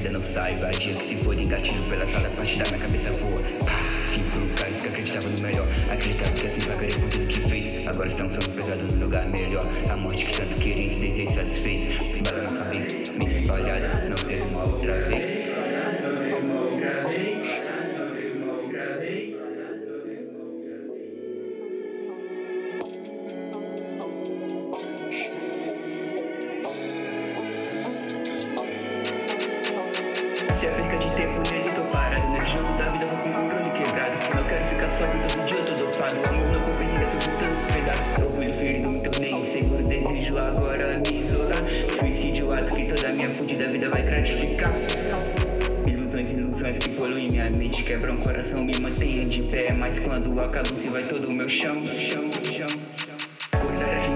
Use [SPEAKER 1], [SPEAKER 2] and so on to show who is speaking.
[SPEAKER 1] ainda não sai. Vadia que se for engatilho pela sala, parte da minha cabeça voa. Fim pro Carlos que acreditava no melhor. Acreditava que assim pagaria por tudo que fez. Agora estão sendo pesado no lugar melhor. A morte que tanto queria, esse desejo satisfez. Bala na cabeça, mente espalhada, não teve uma outra vez. Se é perca de tempo nele, tô parado. Nesse jogo da vida, vou com o controle quebrado. Não quero ficar sóbrio, todo dia eu tô dopado. Amor não compensa, ainda tô juntando os pedaços. Orgulho ferido, me tornei inseguro. Desejo agora me isolar. Suicídio, ato que toda minha fudida vida vai gratificar. Ilusões que poluem minha mente, quebram o coração, me mantêm de pé. Mas quando acabam, se vai todo o meu chão. Cuidar